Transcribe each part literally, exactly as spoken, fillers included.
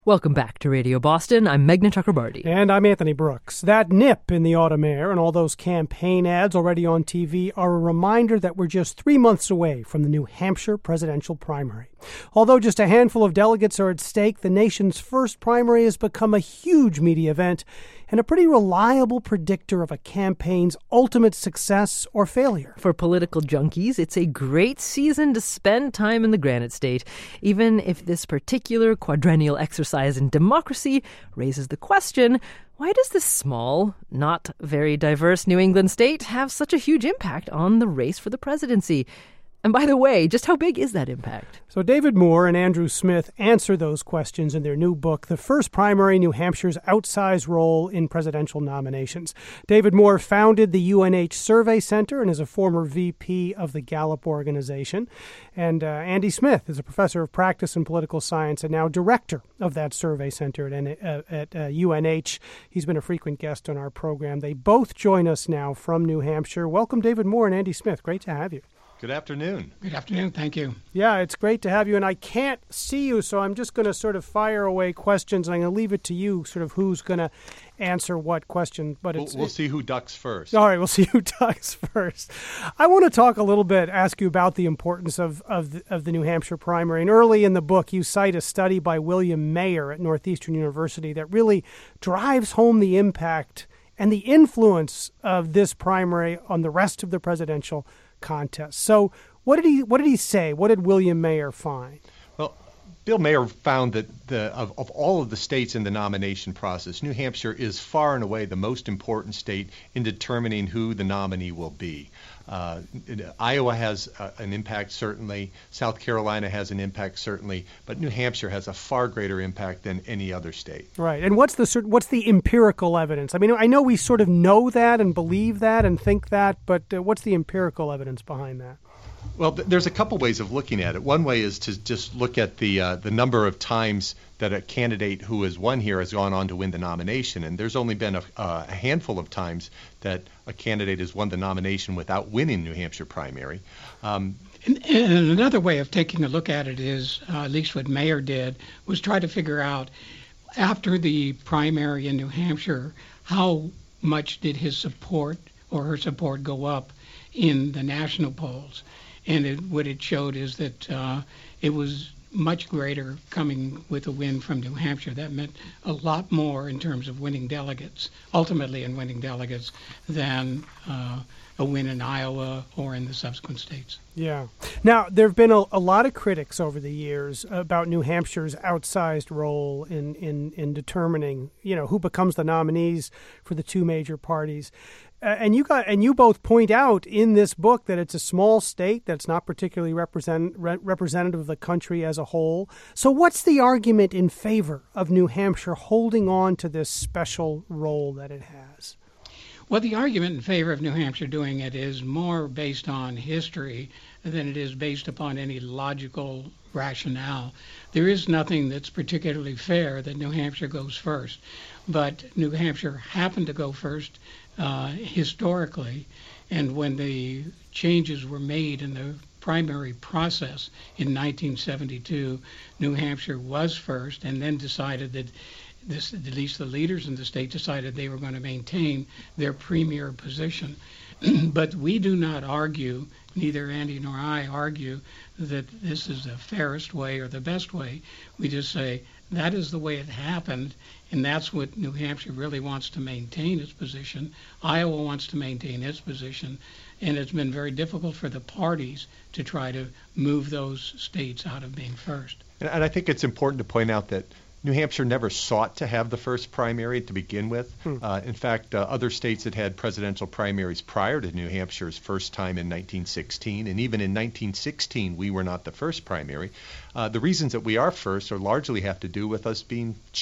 Welcome back to Radio Boston. I'm Meghna Chakrabarti. And I'm Anthony Brooks. That nip in the autumn air and all those campaign ads already on T V are a reminder that we're just three months away from the New Hampshire presidential primary. Although just a handful of delegates are at stake, the nation's first primary has become a huge media event and a pretty reliable predictor of a campaign's ultimate success or failure. For political junkies, it's a great season to spend time in the Granite State, even if this particular quadrennial exercise in democracy raises the question, why does this small, not very diverse New England state have such a huge impact on the race for the presidency? And by the way, just how big is that impact? So David Moore and Andrew Smith answer those questions in their new book, The First Primary, New Hampshire's Outsized Role in Presidential Nominations. David Moore founded the U N H Survey Center and is a former V P of the Gallup organization. And uh, Andy Smith is a professor of practice and political science and now director of that survey center at, N- uh, at uh, U N H. He's been a frequent guest on our program. They both join us now from New Hampshire. Welcome, David Moore and Andy Smith. Great to have you. Good afternoon. Good afternoon. Thank you. Yeah, it's great to have you. And I can't see you, so I'm just going to sort of fire away questions. And I'm going to leave it to you, sort of who's going to answer what question. But We'll, it's, we'll it, see who ducks first. All right, we'll see who ducks first. I want to talk a little bit, ask you about the importance of, of, the, of the New Hampshire primary. And early in the book, you cite a study by William Mayer at Northeastern University that really drives home the impact and the influence of this primary on the rest of the presidential contest. So what did he what did he say? What did William Mayer find? Well, Bill Mayer found that the of, of all of the states in the nomination process, New Hampshire is far and away the most important state in determining who the nominee will be. Uh, Iowa has uh, an impact, certainly. South Carolina has an impact, certainly. But New Hampshire has a far greater impact than any other state. Right. And what's the what's the empirical evidence? I mean, I know we sort of know that and believe that and think that, but uh, what's the empirical evidence behind that? Well, th- there's a couple ways of looking at it. One way is to just look at the uh, the number of times that a candidate who has won here has gone on to win the nomination. And there's only been a, uh, a handful of times that a candidate has won the nomination without winning New Hampshire primary. Um, and, and another way of taking a look at it is, uh, at least what Mayer did, was try to figure out, after the primary in New Hampshire, how much did his support or her support go up in the national polls. And it, what it showed is that uh, it was much greater coming with a win from New Hampshire. That meant a lot more in terms of winning delegates, ultimately in winning delegates, than uh, a win in Iowa or in the subsequent states. Yeah. Now, there have been a, a lot of critics over the years about New Hampshire's outsized role in, in, in determining, you know, who becomes the nominees for the two major parties. Uh, and you got and you both point out in this book that it's a small state that's not particularly represent, re- representative of the country as a whole. So what's the argument in favor of New Hampshire holding on to this special role that it has? Well, the argument in favor of New Hampshire doing it is more based on history than it is based upon any logical rationale. There is nothing that's particularly fair that New Hampshire goes first, but New Hampshire happened to go first uh, historically, and when the changes were made in the primary process in nineteen seventy-two, New Hampshire was first, and then decided that This, at least the leaders in the state decided they were going to maintain their premier position. But we do not argue, neither Andy nor I argue, that this is the fairest way or the best way. We just say that is the way it happened, and that's what New Hampshire really wants to maintain its position. Iowa wants to maintain its position, and it's been very difficult for the parties to try to move those states out of being first. and, and I think it's important to point out that New Hampshire never sought to have the first primary to begin with. Hmm. Uh, in fact, uh, other states had had presidential primaries prior to New Hampshire's first time in nineteen sixteen, and even in nineteen sixteen, we were not the first primary. Uh, the reasons that we are first are largely have to do with us being cheap.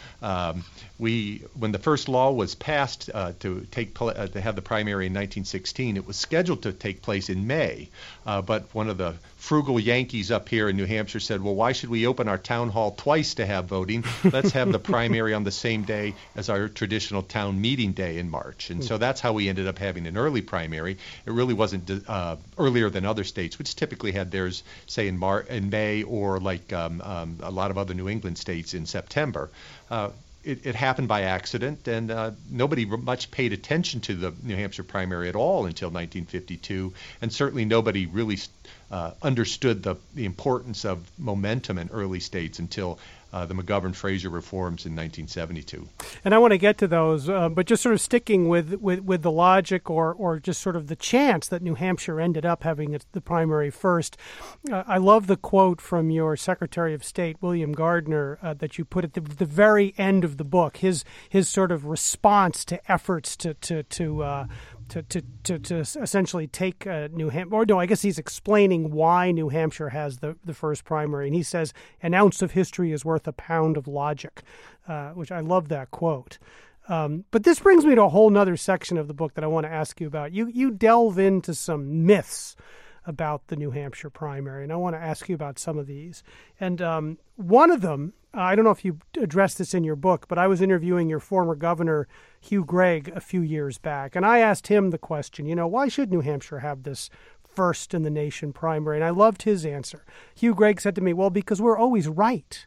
Um, we, when the first law was passed uh, to take pl- uh, to have the primary in nineteen sixteen, it was scheduled to take place in May, uh, but one of the frugal Yankees up here in New Hampshire said, well, why should we open our town hall twice to have voting? Let's have the primary on the same day as our traditional town meeting day in March. And so that's how we ended up having an early primary. It really wasn't uh, earlier than other states, which typically had theirs, say, in, Mar- in May, or like um, um, a lot of other New England states in September. Uh, It, it happened by accident, and uh, nobody much paid attention to the New Hampshire primary at all until nineteen fifty-two, and certainly nobody really uh, understood the, the importance of momentum in early states until uh, the McGovern-Fraser reforms in nineteen seventy-two. And I want to get to those, uh, but just sort of sticking with, with, with the logic or, or just sort of the chance that New Hampshire ended up having the primary first. Uh, I love the quote from your Secretary of State, William Gardner, uh, that you put at the, the very end of the book, his his sort of response to efforts to, to, to uh, To, to, to, to essentially take uh, New Hampshire, or no, I guess he's explaining why New Hampshire has the, the first primary. And he says, an ounce of history is worth a pound of logic, uh, which I love that quote. Um, but this brings me to a whole nother section of the book that I want to ask you about. You, you delve into some myths about the New Hampshire primary, and I want to ask you about some of these. And um, one of them, I don't know if you addressed this in your book, but I was interviewing your former governor, Hugh Gregg, a few years back, and I asked him the question, you know, why should New Hampshire have this first in the nation primary? And I loved his answer. Hugh Gregg said to me, well, because we're always right.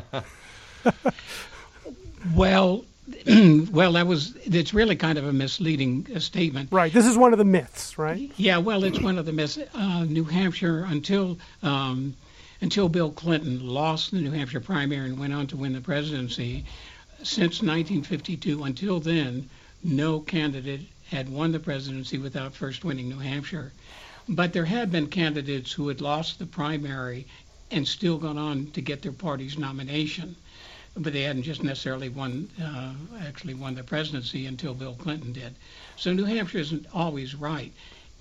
well, well, that was, it's really kind of a misleading uh, statement. Right. This is one of the myths, right? Yeah, well, it's one of the myths. Uh, New Hampshire, until um, until Bill Clinton lost the New Hampshire primary and went on to win the presidency, since nineteen fifty-two, until then, no candidate had won the presidency without first winning New Hampshire. But there had been candidates who had lost the primary and still gone on to get their party's nomination. But they hadn't just necessarily won, uh, actually won the presidency until Bill Clinton did. So New Hampshire isn't always right.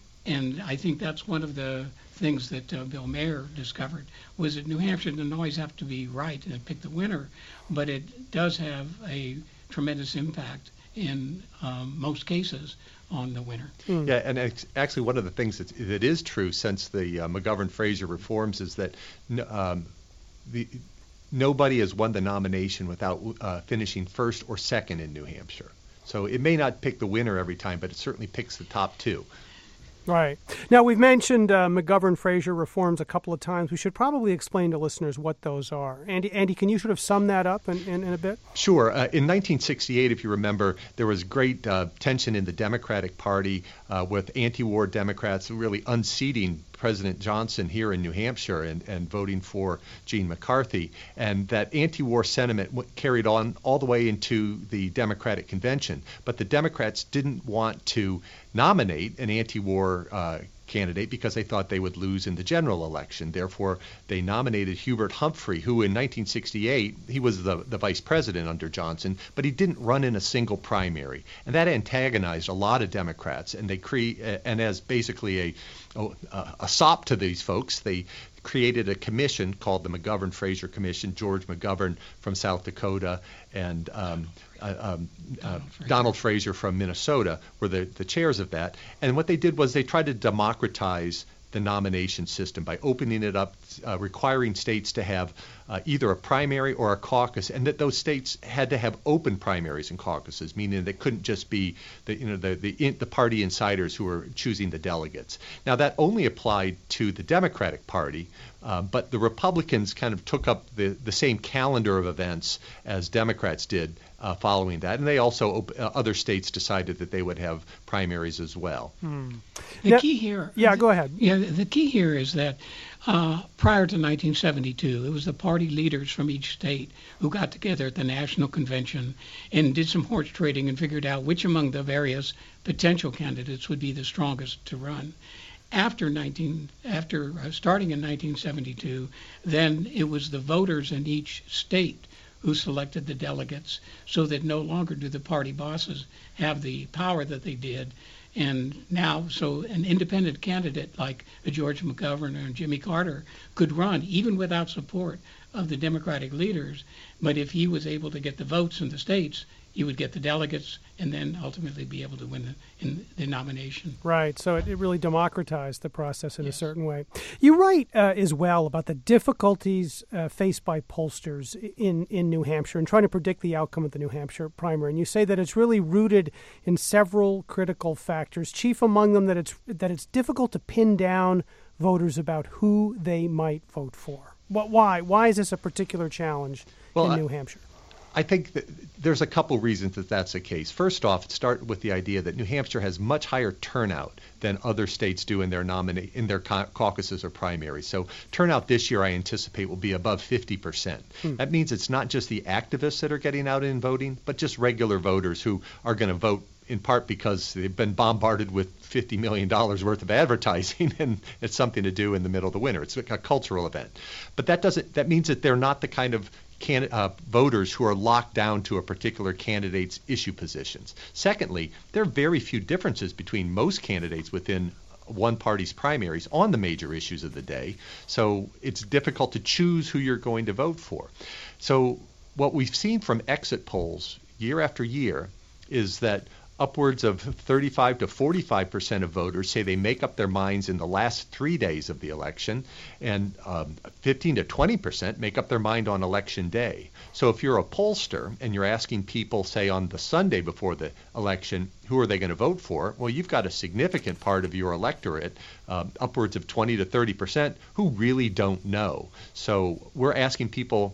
And I think that's one of the things that uh, Bill Mayer discovered, was that New Hampshire doesn't always have to be right and pick the winner, but it does have a tremendous impact in um, most cases on the winner. Mm. Yeah, and ex- actually one of the things that, that is true since the uh, McGovern-Fraser reforms is that um, the nobody has won the nomination without uh, finishing first or second in New Hampshire. So it may not pick the winner every time, but it certainly picks the top two. Right. Now, we've mentioned uh, McGovern-Fraser reforms a couple of times. We should probably explain to listeners what those are. Andy, Andy, can you sort of sum that up in, in, in a bit? Sure. Uh, in nineteen sixty-eight, if you remember, there was great uh, tension in the Democratic Party uh, with anti-war Democrats really unseating President Johnson here in New Hampshire and, and voting for Gene McCarthy. And that anti-war sentiment w- carried on all the way into the Democratic Convention. But the Democrats didn't want to nominate an anti-war uh, candidate because they thought they would lose in the general election. Therefore, they nominated Hubert Humphrey, who in nineteen sixty-eight, he was the, the vice president under Johnson, but he didn't run in a single primary. And that antagonized a lot of Democrats. And they cre- and as basically a, a, a sop to these folks, they created a commission called the McGovern-Fraser Commission, George McGovern from South Dakota and um, uh, um, uh, Donald, Fraser. Donald Fraser from Minnesota were the, the chairs of that. And what they did was they tried to democratize the nomination system by opening it up, uh, requiring states to have uh, either a primary or a caucus, and that those states had to have open primaries and caucuses, meaning they couldn't just be the you know the the, in, the party insiders who were choosing the delegates. Now that only applied to the Democratic Party, uh, but the Republicans kind of took up the the same calendar of events as Democrats did uh, following that, and they also op- uh, other states decided that they would have primaries as well. Hmm. The now, key here, yeah, go ahead. Yeah, the key here is that uh, prior to nineteen seventy-two, it was the party leaders from each state who got together at the National Convention and did some horse trading and figured out which among the various potential candidates would be the strongest to run. After nineteen, after uh, starting in nineteen seventy-two, then it was the voters in each state who selected the delegates, so that no longer do the party bosses have the power that they did. And now, so an independent candidate like a George McGovern or Jimmy Carter could run, even without support of the Democratic leaders, but if he was able to get the votes in the states, he would get the delegates and then ultimately be able to win the, in the nomination. Right. So it, it really democratized the process in yes. a certain way. You write uh, as well about the difficulties uh, faced by pollsters in, in New Hampshire and trying to predict the outcome of the New Hampshire primary. And you say that it's really rooted in several critical factors, chief among them that it's that it's difficult to pin down voters about who they might vote for. What? Why? Why is this a particular challenge well, in I- New Hampshire? I think that there's a couple reasons that that's the case. First off, start with the idea that New Hampshire has much higher turnout than other states do in their nominate in their caucuses or primaries. So turnout this year, I anticipate, will be above fifty percent. Hmm. That means it's not just the activists that are getting out and voting, but just regular voters who are going to vote in part because they've been bombarded with fifty million dollars worth of advertising, and it's something to do in the middle of the winter. It's a cultural event. But that doesn't. That means that they're not the kind of Can, uh, voters who are locked down to a particular candidate's issue positions. Secondly, there are very few differences between most candidates within one party's primaries on the major issues of the day, so it's difficult to choose who you're going to vote for. So what we've seen from exit polls year after year is that upwards of thirty-five to forty-five percent of voters say they make up their minds in the last three days of the election, and um, fifteen to twenty percent make up their mind on election day. So if you're a pollster and you're asking people, say, on the Sunday before the election, who are they going to vote for? Well, you've got a significant part of your electorate, um, upwards of twenty to thirty percent, who really don't know. So we're asking people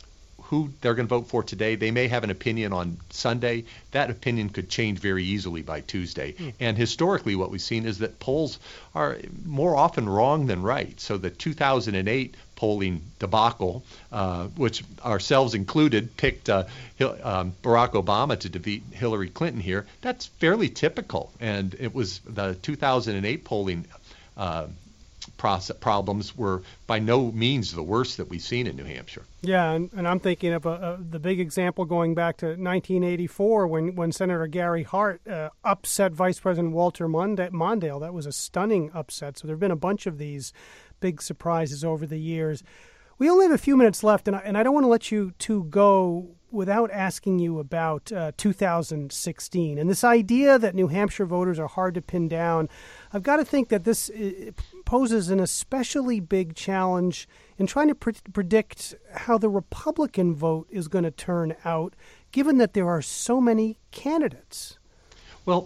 who they're going to vote for today. They may have an opinion on Sunday. That opinion could change very easily by Tuesday. Mm. And historically, what we've seen is that polls are more often wrong than right. So the two thousand eight polling debacle, uh, which ourselves included, picked uh, um, Barack Obama to defeat Hillary Clinton here, that's fairly typical. And it was the two thousand eight polling uh, process problems were by no means the worst that we've seen in New Hampshire. Yeah, and, and I'm thinking of a, a, the big example going back to nineteen eighty-four when, when Senator Gary Hart uh, upset Vice President Walter Mondale. That was a stunning upset. So there have been a bunch of these big surprises over the years. We only have a few minutes left, and I, and I don't want to let you two go without asking you about uh, two thousand sixteen. And this idea that New Hampshire voters are hard to pin down, I've got to think that this uh, poses an especially big challenge in trying to pre- predict how the Republican vote is going to turn out, given that there are so many candidates. Well,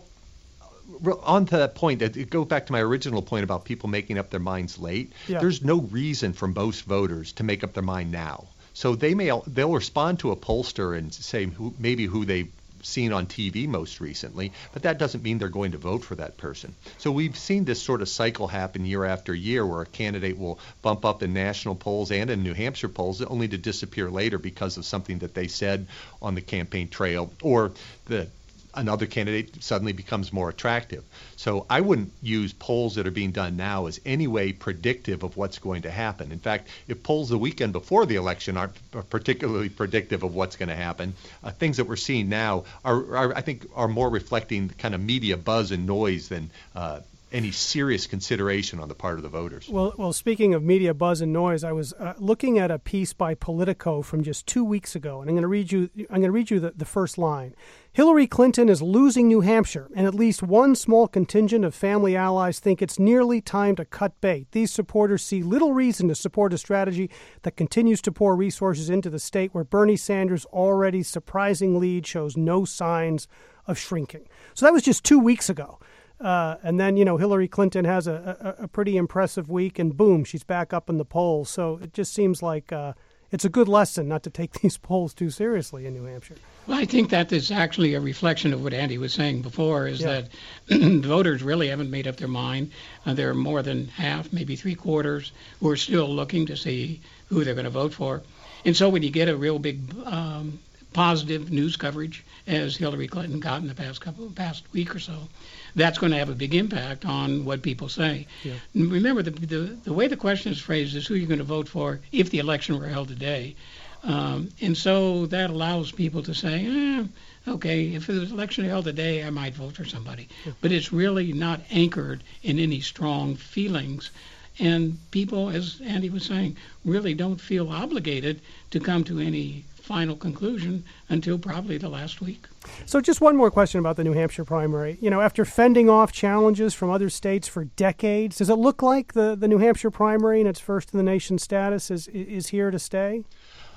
on to that point, it goes back to my original point about people making up their minds late. Yeah. There's no reason for most voters to make up their mind now. So they may they'll respond to a pollster and say who, maybe who they've seen on T V most recently, but that doesn't mean they're going to vote for that person. So we've seen this sort of cycle happen year after year where a candidate will bump up in national polls and in New Hampshire polls only to disappear later because of something that they said on the campaign trail, or the another candidate suddenly becomes more attractive. So I wouldn't use polls that are being done now as any way predictive of what's going to happen. In fact, if polls the weekend before the election aren't particularly predictive of what's going to happen, uh, things that we're seeing now are, are, I think, are more reflecting kind of media buzz and noise than uh, any serious consideration on the part of the voters. Well, well, speaking of media buzz and noise, I was uh, looking at a piece by Politico from just two weeks ago, and I'm going to read you. I'm going to read you the, the first line. Hillary Clinton is losing New Hampshire, and at least one small contingent of family allies think it's nearly time to cut bait. These supporters see little reason to support a strategy that continues to pour resources into the state where Bernie Sanders' already surprising lead shows no signs of shrinking. So that was just two weeks ago. Uh, and then, you know, Hillary Clinton has a, a, a pretty impressive week, and boom, she's back up in the polls. So it just seems like uh, it's a good lesson not to take these polls too seriously in New Hampshire. Well, I think that is actually a reflection of what Andy was saying before, is yeah. that voters really haven't made up their mind. Uh, there are more than half, maybe three quarters, who are still looking to see who they're going to vote for. And so when you get a real big um, positive news coverage, as Hillary Clinton got in the past couple, past week or so, that's going to have a big impact on what people say. Yeah. Remember, the, the the way the question is phrased is who you're going to vote for if the election were held today. Um, and so that allows people to say, eh, okay, if the election were held today, I might vote for somebody. Yeah. But it's really not anchored in any strong feelings. And people, as Andy was saying, really don't feel obligated to come to any final conclusion until probably the last week. So just one more question about the New Hampshire primary. You know, after fending off challenges from other states for decades, does it look like the, the New Hampshire primary and its first-in-the-nation status is is here to stay?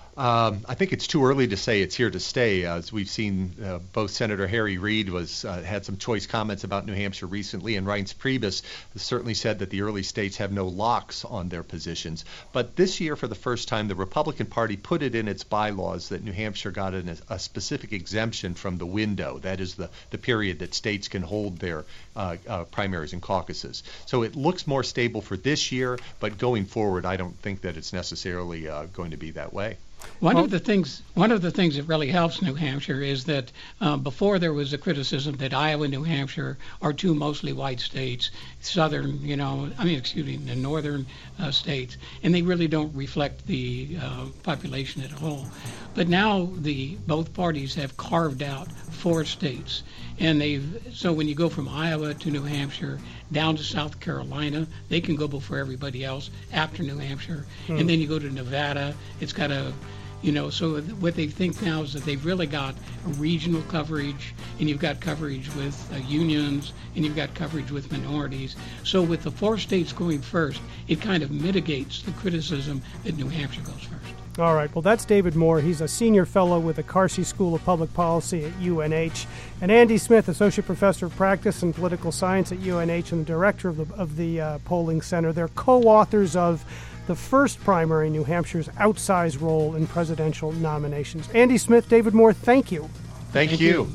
Um, I think it's too early to say it's here to stay. Uh, as we've seen, uh, both Senator Harry Reid was uh, had some choice comments about New Hampshire recently, and Reince Priebus has certainly said that the early states have no locks on their positions. But this year, for the first time, the Republican Party put it in its bylaws that New Hampshire got an, a specific exemption from the window. That is the, the period that states can hold their uh, uh, primaries and caucuses. So it looks more stable for this year, but going forward, I don't think that it's necessarily uh, going to be that way. One well, of the things, one of the things that really helps New Hampshire is that uh, before there was a criticism that Iowa and New Hampshire are two mostly white states, southern, you know, I mean, excuse me, the northern uh, states, and they really don't reflect the uh, population at all. But now the both parties have carved out four states, and they've so when you go from Iowa to New Hampshire down to South Carolina, they can go before everybody else after New Hampshire, mm. and then you go to Nevada. It's got a You know, so what they think now is that they've really got a regional coverage, and you've got coverage with uh, unions, and you've got coverage with minorities. So with the four states going first, it kind of mitigates the criticism that New Hampshire goes first. All right. Well, that's David Moore. He's a senior fellow with the Carsey School of Public Policy at U N H. And Andy Smith, associate professor of practice and political science at U N H and the director of the, of the uh, polling center. They're co-authors of the first primary, New Hampshire's outsized role in presidential nominations. Andy Smith, David Moore, thank you. Thank, thank you. you.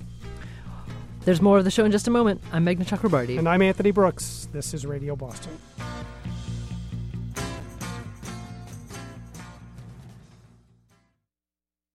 There's more of the show in just a moment. I'm Meghna Chakrabarti. And I'm Anthony Brooks. This is Radio Boston.